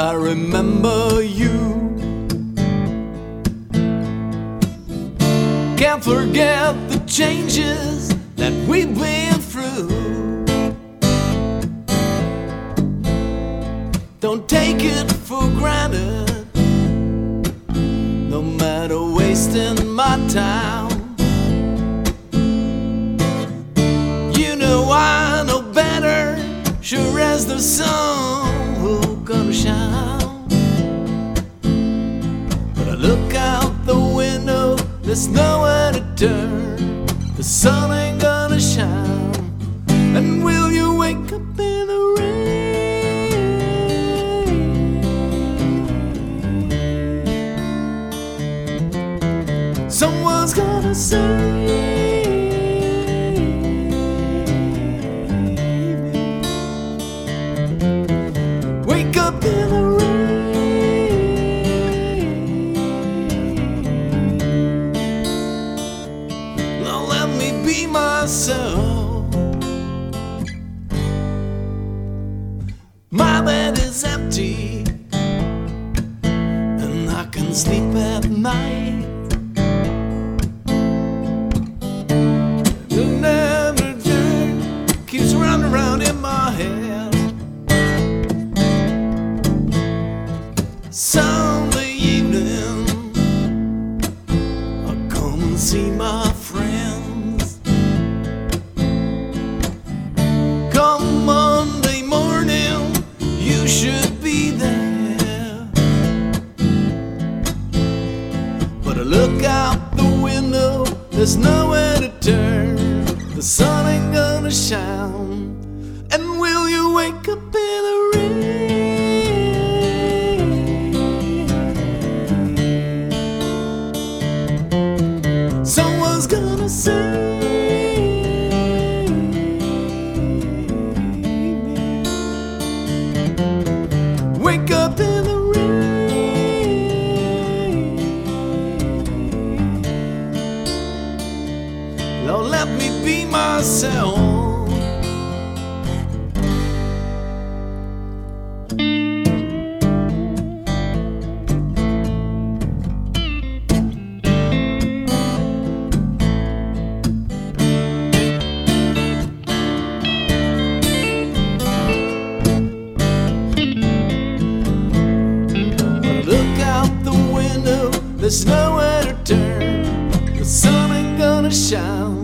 I remember you. Can't forget the changes that we've been through. Don't take it for granted, no matter wasting my time. You know I know better, sure as the sun will gonna shine. But I look out the window, there's nowhere to turn. The sun ain't gonna shine. And will you wake up in the rain? Someone's gonna say wake up in the rain. Now let me be myself. My bed is empty and I can sleep at night. Another day keeps running around in my head. Sunday evening, I come and see my friends. Come Monday morning, you should be there. But I look out the window, there's nowhere to turn. The sun ain't gonna shine. And will you wake up in the rain? Someone's gonna say wake up in the rain. Lord, let me be myself. Look out the window, there's nowhere to turn. The sun ain't gonna shine.